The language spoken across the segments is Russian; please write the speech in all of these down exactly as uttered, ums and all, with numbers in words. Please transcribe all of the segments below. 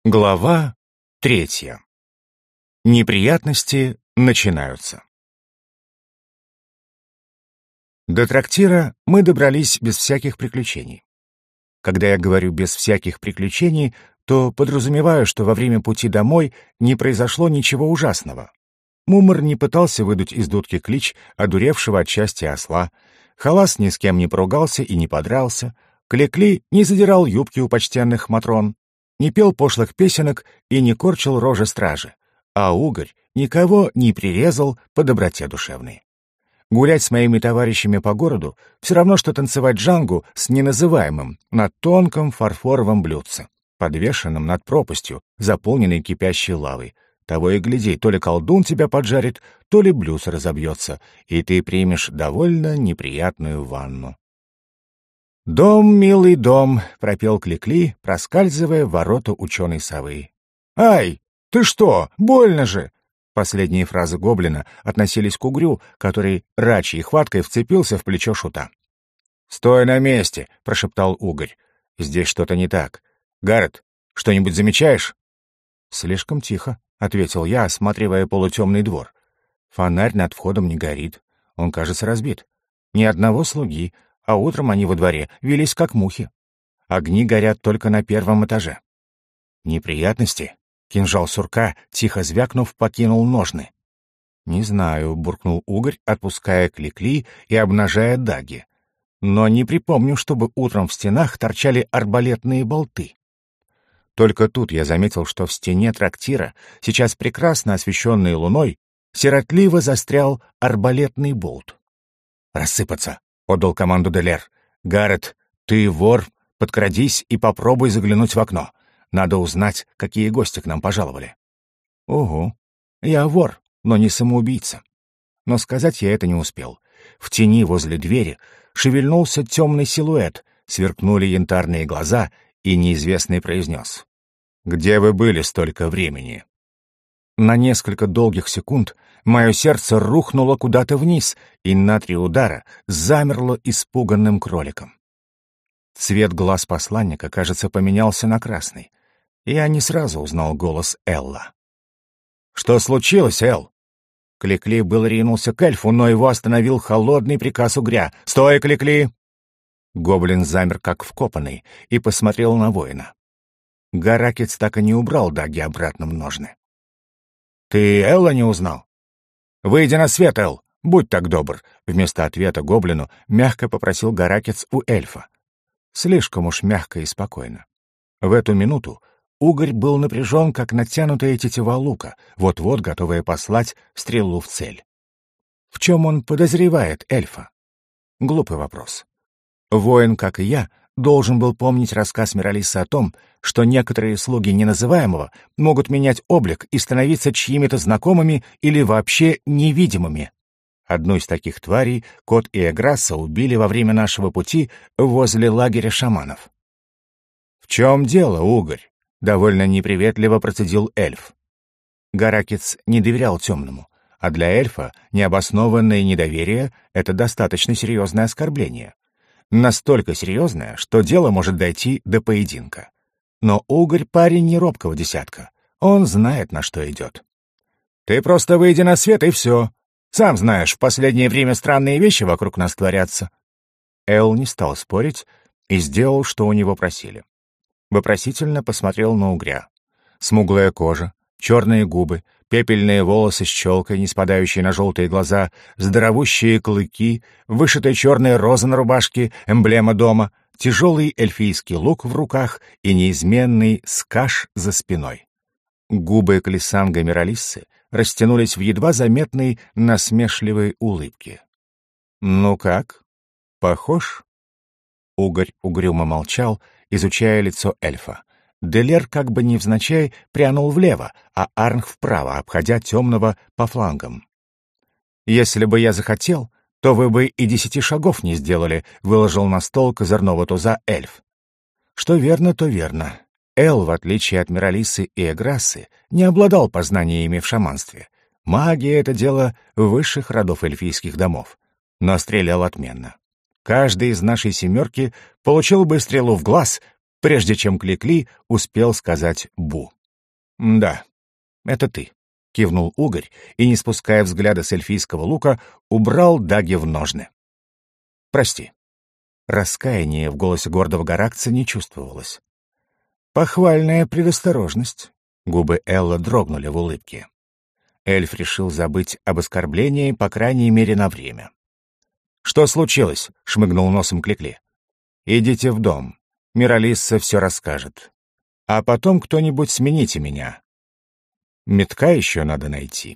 Глава третья. Неприятности начинаются. До трактира мы добрались без всяких приключений. Когда я говорю «без всяких приключений», то подразумеваю, что во время пути домой не произошло ничего ужасного. Мумр не пытался выдуть из дудки клич одуревшего от счастья осла, Халас ни с кем не поругался и не подрался, Кли-Кли не задирал юбки у почтенных матрон, не пел пошлых песенок и не корчил рожи стражи, а Угорь никого не прирезал по доброте душевной. Гулять с моими товарищами по городу все равно, что танцевать джангу с неназываемым на тонком фарфоровом блюдце, подвешенном над пропастью, заполненной кипящей лавой. Того и гляди, то ли колдун тебя поджарит, то ли блюз разобьется, и ты примешь довольно неприятную ванну. «Дом, милый дом», — пропел Кли-Кли, проскальзывая в ворота ученой совы. «Ай, ты что, больно же!» Последние фразы гоблина относились к угрю, который рачьей хваткой вцепился в плечо шута. «Стой на месте!» — прошептал угорь. «Здесь что-то не так. Гаррет, что-нибудь замечаешь?» «Слишком тихо», — ответил я, осматривая полутемный двор. «Фонарь над входом не горит. Он, кажется, разбит. Ни одного слуги, а утром они во дворе вились как мухи. Огни горят только на первом этаже. Неприятности?» Кинжал сурка, тихо звякнув, покинул ножны. «Не знаю», — буркнул угорь, отпуская Кли-Кли и обнажая даги. «Но не припомню, чтобы утром в стенах торчали арбалетные болты». Только тут я заметил, что в стене трактира, сейчас прекрасно освещенной луной, сиротливо застрял арбалетный болт. «Рассыпаться!» — отдал команду Делер. «Гаррет, ты вор, подкрадись и попробуй заглянуть в окно. Надо узнать, какие гости к нам пожаловали». «Угу, я вор, но не самоубийца». Но сказать я это не успел. В тени возле двери шевельнулся темный силуэт, сверкнули янтарные глаза, и неизвестный произнес: «Где вы были столько времени?» На несколько долгих секунд мое сердце рухнуло куда-то вниз, и на три удара замерло испуганным кроликом. Цвет глаз посланника, кажется, поменялся на красный. Я не сразу узнал голос Элла. «Что случилось, Эл?» Кли-Кли был ринулся к эльфу, но его остановил холодный приказ угря. «Стой, Кли-Кли!» Гоблин замер как вкопанный и посмотрел на воина. Гаракец так и не убрал даги обратно в ножны. «Ты Элла не узнал?» «Выйди на свет, Эл, будь так добр», — вместо ответа гоблину мягко попросил Гаракец у эльфа. Слишком уж мягко и спокойно. В эту минуту угорь был напряжен, как натянутая тетива лука, вот-вот готовая послать стрелу в цель. В чем он подозревает эльфа? Глупый вопрос. Воин, как и я, должен был помнить рассказ Миралисы о том, что некоторые слуги неназываемого могут менять облик и становиться чьими-то знакомыми или вообще невидимыми. Одну из таких тварей Кот и Эграсса убили во время нашего пути возле лагеря шаманов. «В чем дело, угорь?» — довольно неприветливо процедил эльф. Гаракец не доверял темному, а для эльфа необоснованное недоверие — это достаточно серьезное оскорбление. Настолько серьезное, что дело может дойти до поединка. Но угорь парень не робкого десятка. Он знает, на что идет. «Ты просто выйди на свет, и все. Сам знаешь, в последнее время странные вещи вокруг нас творятся». Эл не стал спорить и сделал, что у него просили. Вопросительно посмотрел на угря. Смуглая кожа, черные губы, пепельные волосы с челкой, не спадающие на желтые глаза, здоровущие клыки, вышитая черная роза на рубашке, эмблема дома, тяжелый эльфийский лук в руках и неизменный скаш за спиной. Губы Клисанга Миралиссы растянулись в едва заметной насмешливой улыбке. «Ну как? Похож?» Угорь угрюмо молчал, изучая лицо эльфа. Делер как бы невзначай прянул влево, а Арнх вправо, обходя темного по флангам. «Если бы я захотел, то вы бы и десяти шагов не сделали», — выложил на стол козырного туза эльф. Что верно, то верно. Эл, в отличие от Миралисы и Эграссы, не обладал познаниями в шаманстве. Магия — это дело высших родов эльфийских домов. Но стрелял отменно. Каждый из нашей семерки получил бы стрелу в глаз, прежде чем Кликли успел сказать «бу». «Да, это ты», — кивнул Угорь и, не спуская взгляда с эльфийского лука, убрал даги в ножны. «Прости». Раскаяния в голосе гордого горакца не чувствовалось. «Похвальная предосторожность». Губы Элла дрогнули в улыбке. Эльф решил забыть об оскорблении, по крайней мере, на время. «Что случилось?» — шмыгнул носом Кликли. «Идите в дом. Миралисса все расскажет. А потом кто-нибудь смените меня. Метка еще надо найти».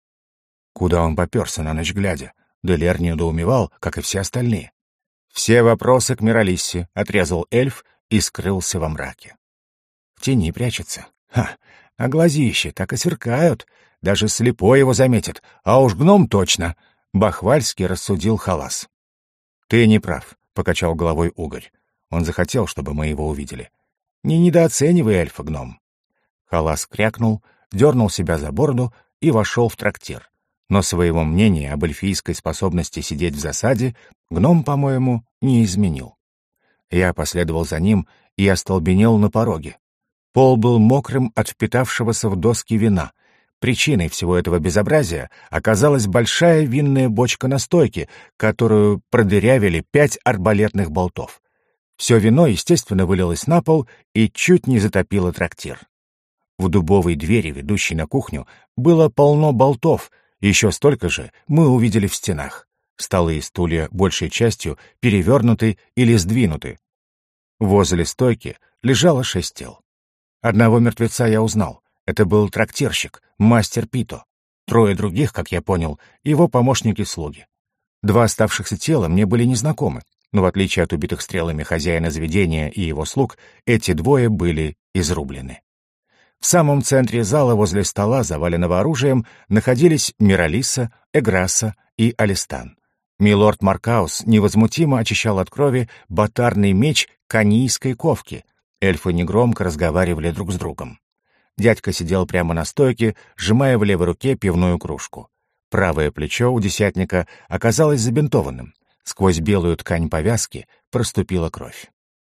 Куда он попёрся на ночь глядя? Делер недоумевал, как и все остальные. «Все вопросы к Миралиссе», — отрезал эльф и скрылся во мраке. В тени прячется. Ха! А глазищи так и сверкают. Даже слепой его заметит, а уж гном точно. Бахвальски рассудил Халас. «Ты не прав», — покачал головой Угорь. «Он захотел, чтобы мы его увидели. Не недооценивай эльфа, гном». Халас крякнул, дернул себя за бороду и вошел в трактир. Но своего мнения об эльфийской способности сидеть в засаде гном, по-моему, не изменил. Я последовал за ним и остолбенел на пороге. Пол был мокрым от впитавшегося в доски вина. Причиной всего этого безобразия оказалась большая винная бочка настойки, которую продырявили пять арбалетных болтов. Все вино, естественно, вылилось на пол и чуть не затопило трактир. В дубовой двери, ведущей на кухню, было полно болтов, еще столько же мы увидели в стенах. Столы и стулья большей частью перевернуты или сдвинуты. Возле стойки лежало шесть тел. Одного мертвеца я узнал. Это был трактирщик, мастер Пито. Трое других, как я понял, его помощники-слуги. Два оставшихся тела мне были незнакомы, но в отличие от убитых стрелами хозяина заведения и его слуг, эти двое были изрублены. В самом центре зала возле стола, заваленного оружием, находились Миралисса, Эграсса и Алистан. Милорд Маркаус невозмутимо очищал от крови батарный меч канийской ковки. Эльфы негромко разговаривали друг с другом. Дядька сидел прямо на стойке, сжимая в левой руке пивную кружку. Правое плечо у десятника оказалось забинтованным. Сквозь белую ткань повязки проступила кровь.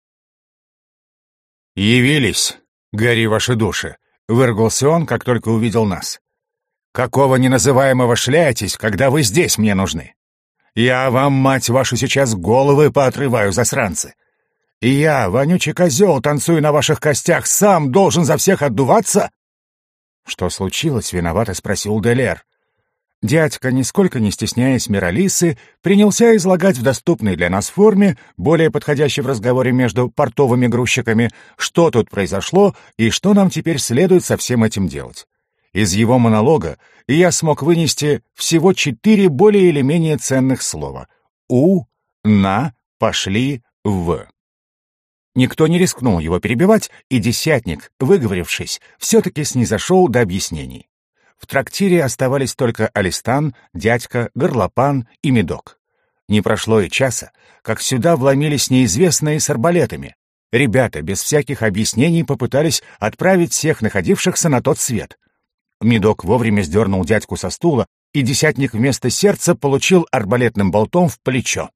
«Явились, гори ваши души!» — выругался он, как только увидел нас. «Какого неназываемого шляетесь, когда вы здесь мне нужны? Я вам, мать вашу, сейчас головы поотрываю, засранцы! И я, вонючий козел, танцую на ваших костях, сам должен за всех отдуваться?» «Что случилось?» — виновато спросил Делер. Дядька, нисколько не стесняясь Миралиссы, принялся излагать в доступной для нас форме, более подходящей в разговоре между портовыми грузчиками, что тут произошло и что нам теперь следует со всем этим делать. Из его монолога я смог вынести всего четыре более или менее ценных слова: «у», «на», «пошли», «в». Никто не рискнул его перебивать, и десятник, выговорившись, все-таки снизошел до объяснений. В трактире оставались только Алистан, дядька, горлопан и медок. Не прошло и часа, как сюда вломились неизвестные с арбалетами. Ребята без всяких объяснений попытались отправить всех находившихся на тот свет. Медок вовремя сдернул дядьку со стула, и десятник вместо сердца получил арбалетным болтом в плечо.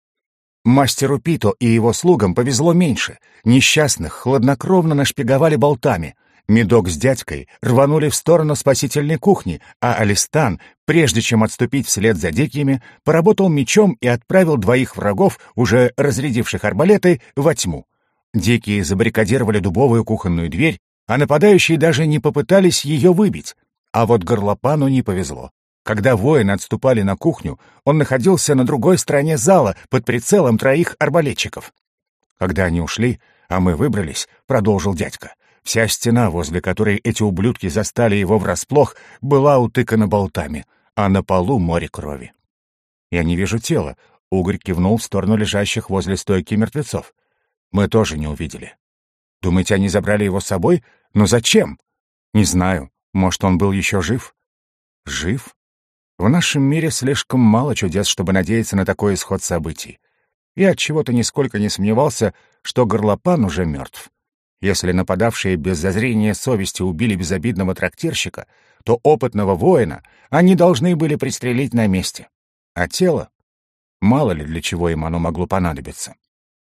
Мастеру Пито и его слугам повезло меньше. Несчастных хладнокровно нашпиговали болтами. Медок с дядькой рванули в сторону спасительной кухни, а Алистан, прежде чем отступить вслед за дикими, поработал мечом и отправил двоих врагов, уже разрядивших арбалеты, во тьму. Дикие забаррикадировали дубовую кухонную дверь, а нападающие даже не попытались ее выбить. А вот горлопану не повезло. Когда воины отступали на кухню, он находился на другой стороне зала под прицелом троих арбалетчиков. Когда они ушли, а мы выбрались, продолжил дядька, вся стена, возле которой эти ублюдки застали его врасплох, была утыкана болтами, а на полу море крови. «Я не вижу тела», — Угорь кивнул в сторону лежащих возле стойки мертвецов. «Мы тоже не увидели». «Думаете, они забрали его с собой? Но зачем?» «Не знаю. Может, он был еще жив?» «Жив?» В нашем мире слишком мало чудес, чтобы надеяться на такой исход событий. Я отчего-то нисколько не сомневался, что горлопан уже мертв. Если нападавшие без зазрения совести убили безобидного трактирщика, то опытного воина они должны были пристрелить на месте. А тело? Мало ли для чего им оно могло понадобиться.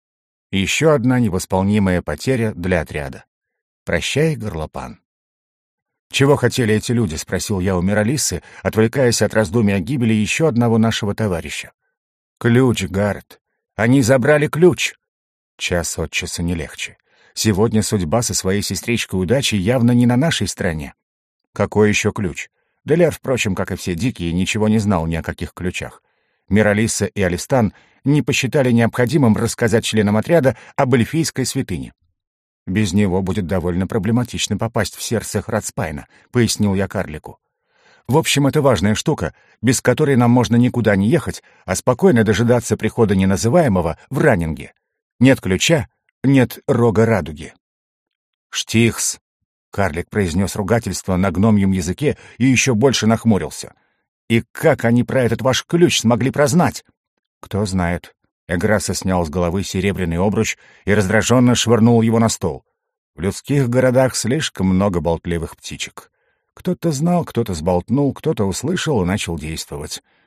Еще одна невосполнимая потеря для отряда. Прощай, горлопан. «Чего хотели эти люди?» — спросил я у Миралисы, отвлекаясь от раздумий о гибели еще одного нашего товарища. «Ключ, Гаррет. Они забрали ключ!» Час от часу не легче. Сегодня судьба со своей сестричкой удачи явно не на нашей стороне. Какой еще ключ? Делер, впрочем, как и все дикие, ничего не знал ни о каких ключах. Миралиса и Алистан не посчитали необходимым рассказать членам отряда об эльфийской святыне. «Без него будет довольно проблематично попасть в сердце Храдспайна», — пояснил я карлику. «В общем, это важная штука, без которой нам можно никуда не ехать, а спокойно дожидаться прихода неназываемого в Раннинге. Нет ключа, нет рога радуги». «Штихс», — карлик произнес ругательство на гномьем языке и еще больше нахмурился. «И как они про этот ваш ключ смогли прознать?» «Кто знает». Эграсса снял с головы серебряный обруч и раздраженно швырнул его на стол. В людских городах слишком много болтливых птичек. Кто-то знал, кто-то сболтнул, кто-то услышал и начал действовать.